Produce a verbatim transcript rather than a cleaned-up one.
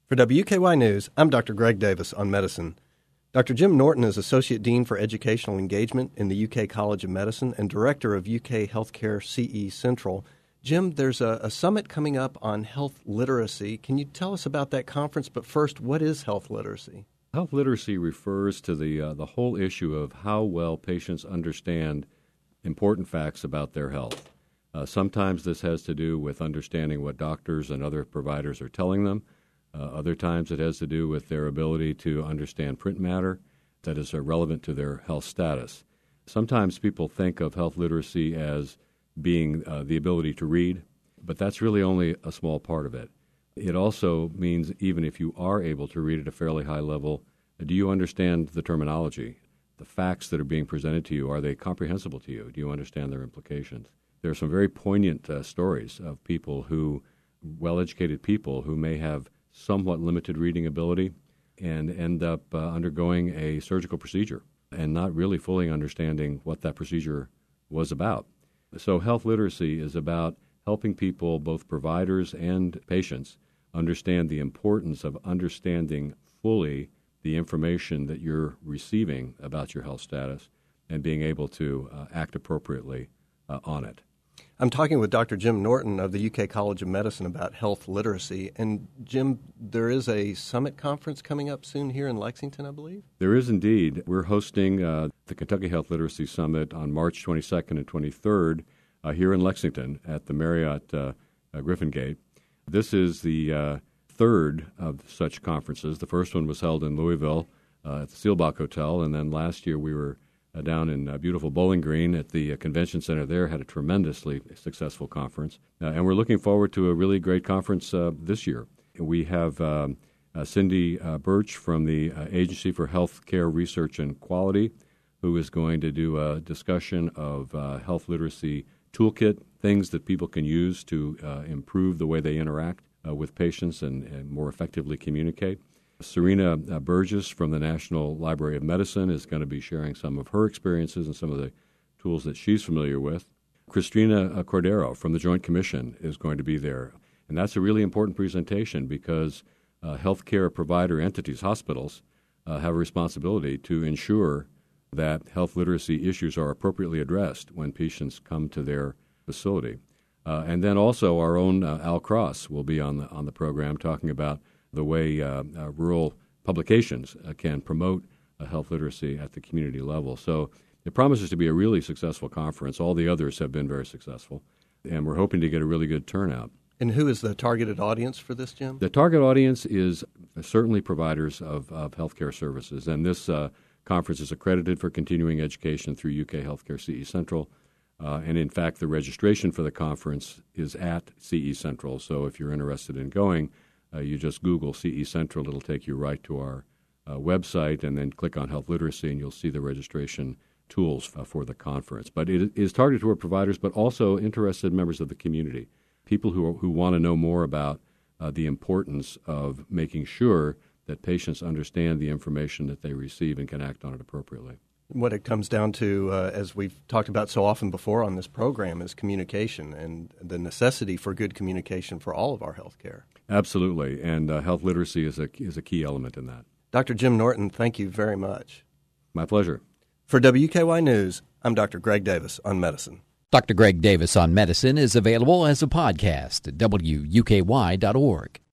For W K Y News, I'm Doctor Greg Davis on medicine. Doctor Jim Norton is Associate Dean for Educational Engagement in the U K College of Medicine and Director of U K Healthcare C E Central. Jim, there's a, a summit coming up on health literacy. Can you tell us about that conference? But first, what is health literacy? Health literacy refers to the uh, the whole issue of how well patients understand important facts about their health. Uh, sometimes this has to do with understanding what doctors and other providers are telling them. Uh, other times it has to do with their ability to understand print matter that is uh, relevant to their health status. Sometimes people think of health literacy as being uh, the ability to read, but that's really only a small part of it. It also means even if you are able to read at a fairly high level, do you understand the terminology? The facts that are being presented to you, are they comprehensible to you? Do you understand their implications? There are some very poignant uh, stories of people who, well-educated people who may have somewhat limited reading ability and end up uh, undergoing a surgical procedure and not really fully understanding what that procedure was about. So health literacy is about helping people, both providers and patients, understand the importance of understanding fully the information that you're receiving about your health status and being able to uh, act appropriately uh, on it. I'm talking with Doctor Jim Norton of the U K College of Medicine about health literacy. And, Jim, there is a summit conference coming up soon here in Lexington, I believe? There is indeed. We're hosting uh, the Kentucky Health Literacy Summit on March twenty-second and twenty-third uh, here in Lexington at the Marriott uh, uh, Griffin Gate. This is the uh, third of such conferences. The first one was held in Louisville uh, at the Seelbach Hotel, and then last year we were Uh, down in uh, beautiful Bowling Green at the uh, convention center there, had a tremendously successful conference. Uh, and we're looking forward to a really great conference uh, this year. We have um, uh, Cindy uh, Birch from the uh, Agency for Healthcare Research and Quality, who is going to do a discussion of uh, health literacy toolkit, things that people can use to uh, improve the way they interact uh, with patients and, and more effectively communicate. Serena uh, Burgess from the National Library of Medicine is going to be sharing some of her experiences and some of the tools that she's familiar with. Christina uh, Cordero from the Joint Commission is going to be there. And that's a really important presentation because uh, healthcare provider entities, hospitals, uh, have a responsibility to ensure that health literacy issues are appropriately addressed when patients come to their facility. Uh, and then also our own uh, Al Cross will be on the, on the program talking about the way uh, uh, rural publications uh, can promote uh, health literacy at the community level. So it promises to be a really successful conference. All the others have been very successful, and we're hoping to get a really good turnout. And who is the targeted audience for this, Jim? The target audience is certainly providers of, of healthcare services, and this uh, conference is accredited for continuing education through U K Healthcare C E Central. Uh, and in fact, the registration for the conference is at C E Central. So if you're interested in going, Uh, you just Google C E Central. It'll take you right to our uh, website, and then click on Health Literacy, and you'll see the registration tools uh, for the conference. But it is targeted toward providers, but also interested members of the community, people who, are, who want to know more about uh, the importance of making sure that patients understand the information that they receive and can act on it appropriately. What it comes down to, uh, as we've talked about so often before on this program, is communication and the necessity for good communication for all of our health care. Absolutely, and uh, health literacy is a, is a key element in that. Doctor Jim Norton, thank you very much. My pleasure. For W K Y News, I'm Doctor Greg Davis on medicine. Doctor Greg Davis on Medicine is available as a podcast at W U K Y dot org.